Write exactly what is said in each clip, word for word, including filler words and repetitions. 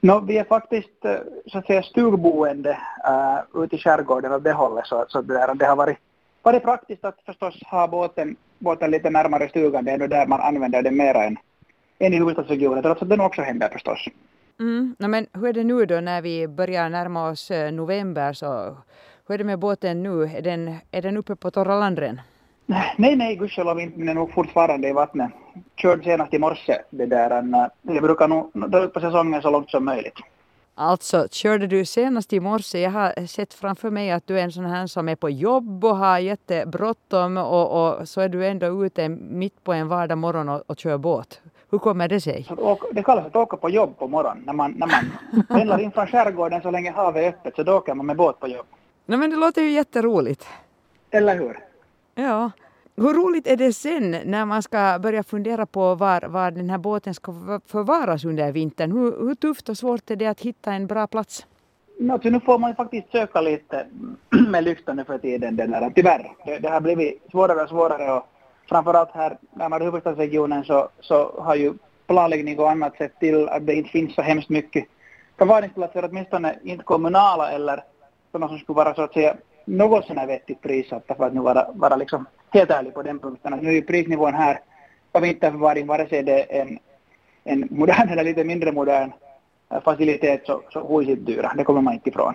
No, vi är faktiskt eh, så att säga stugboende uh, ute i skärgården och det hållet, så, så det, där, det har varit, varit praktiskt att förstås ha båten, båten lite närmare stugan. Det är nu där man använder den mer än, än i huvudstadsregionen, trots att det också händer förstås. Mm. No, men hur är det nu då när vi börjar närma oss eh, november, så hur är det med båten nu? Är den, är den uppe på torra landren? Nej, nej, gudskelov inte, men är nog fortfarande i vattnet. Körde senast i morse det där. En, jag brukar nog dra ut på säsongen så långt som möjligt. Alltså, körde du senast i morse? Jag har sett framför mig att du är en sån här som är på jobb och har jättebråttom och, och så är du ändå ute mitt på en vardag morgon och, och kör båt. Hur kommer det sig? Det kallas att åka på jobb på morgonen. När man, när man pendlar in från skärgården så länge havet är öppet, så då åker man med båt på jobb. Nej, men det låter ju jätteroligt. Eller hur? Ja. Hur roligt är det sen när man ska börja fundera på var, var den här båten ska förvaras under vintern? Hur, hur tufft och svårt är det att hitta en bra plats? No, nu får man faktiskt söka lite med lyktan nu för tiden. Den där. Tyvärr, det, det har blivit svårare och svårare, och framförallt här närmare huvudstadsregionen så, så har ju planläggning och annat sett till att det inte finns så hemskt mycket förvaringsplatser, åtminstone inte kommunala eller sådana som skulle vara så att säga något sådana vettigt prissatta, för att nu vara, vara liksom helt ärlig på den punkten. Nu är ju prisnivån här på vinterförvaring, vare sig det är en, en modern eller lite mindre modern facilitet, så, så huisigt dyra. Det kommer man inte ifrån.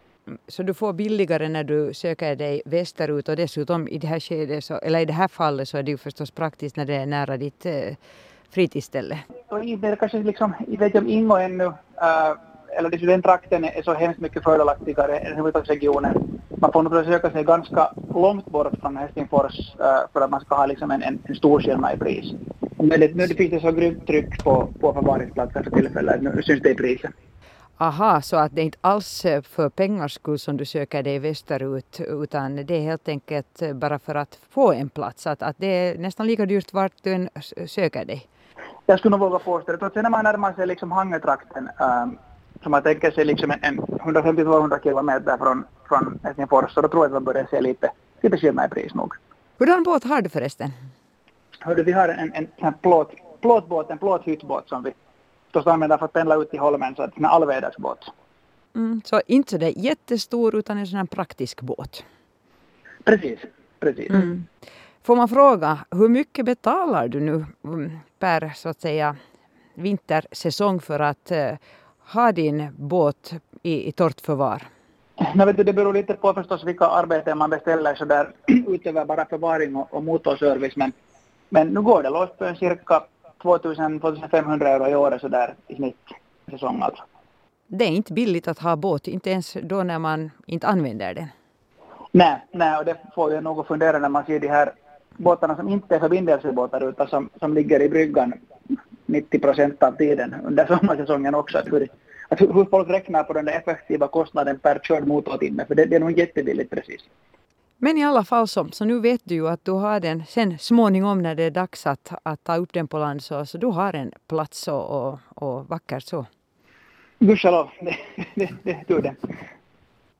Så du får billigare när du söker dig västerut, och dessutom i det här skedet, så, eller i det här fallet, så är det ju förstås praktiskt när det är nära ditt eh, fritidsställe. Och det är kanske liksom, jag vet inte om Ingo ännu, äh, eller liksom den trakten är så hemskt mycket fördelaktigare än huvudstadsregionen. Man får nog söka sig ganska långt bort från Helsingfors äh, för att man ska ha liksom en, en, en stor skillnad i pris. Men det, nu finns det så grymt tryck på, på förvaringsplatser för tillfället. Nu syns det i priset. Aha, så att det är inte alls för pengars skull som du söker dig västerut, utan det är helt enkelt bara för att få en plats. Att, att det är nästan lika dyrt vart du än söker dig. Jag skulle nog våga påstå det. Sen när man närmar sig liksom Hangötrakten, ähm, som man tänker sig liksom en, en hundrafemtio till tvåhundra kilometer från, från Helsingfors, så då tror jag att man börjar se lite, lite skillnad i pris nog. Hurdan båt har du förresten? Hörde, vi har en, en, en plåt, plåtbåt, en plåthyttbåt som vi då använder för att pendla ut i holmen, så att det är en allvädersbåt. Mm, så inte så det är jättestor, utan en sån här praktisk båt. Precis, precis. Mm. Får man fråga, hur mycket betalar du nu per så att säga vintersäsong för att uh, ha din båt i, i torrt förvar? Jag vet, det beror lite på förstås vilka arbeten man beställer så där utöver bara förvaring och, och motorservice, men, men nu går det loss på en cirka tvåtusen till tvåtusenfemhundra euro i året så där i snitt säsong alltså. Det är inte billigt att ha båt, inte ens då när man inte använder den. Nej, nej, och det får jag nog fundera när man ser de här båtarna som inte är förbindelsebåtar utan som, som ligger i bryggan nittio procent av tiden under sommarsäsongen också. Att hur, att hur folk räknar på den där effektiva kostnaden per körd motortimme, för det, det är nog jättebilligt precis. Men i alla fall så, så nu vet du ju att du har den sen småningom när det är dags att, att ta upp den på land, så, så du har en plats och, och, och vackert så. Gudskelov, det, det, det, det, det.